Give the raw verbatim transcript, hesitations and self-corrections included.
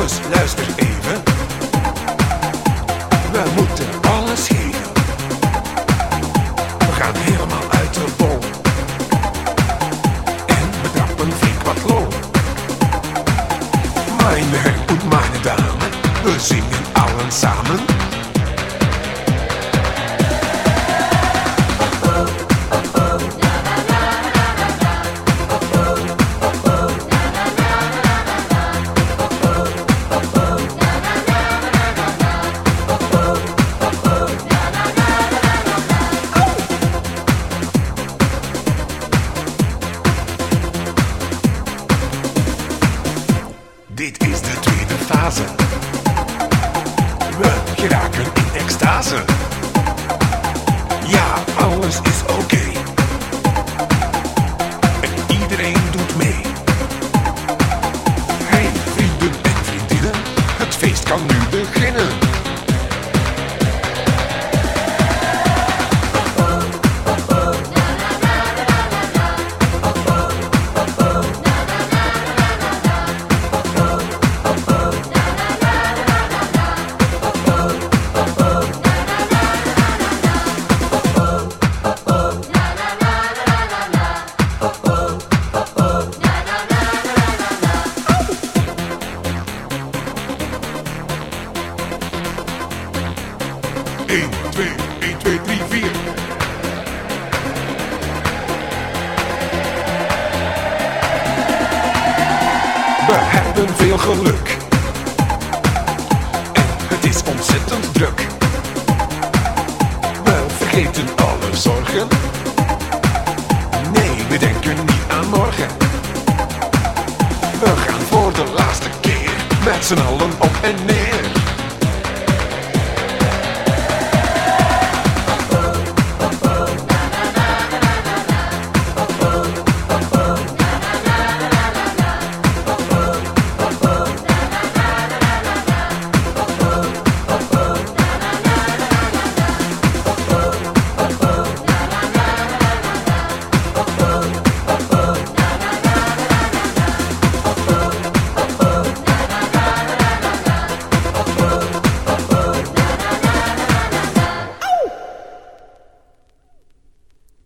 Jongens, luister even. We moeten alles geven. We gaan helemaal uit de bol. En we trappen flink wat lol. Meine Herren und meine Damen, we zingen allen samen. Dit is de tweede fase. We geraken in extase. Ja, alles is oké. Okay. En iedereen doet mee. Hey, vrienden en vriendinnen, het feest kan nu beginnen. één, twee, één, twee, drie, vier. We hebben veel geluk. En het is ontzettend druk. We vergeten alle zorgen. Nee, we denken niet aan morgen. We gaan voor de laatste keer met z'n allen op en neer.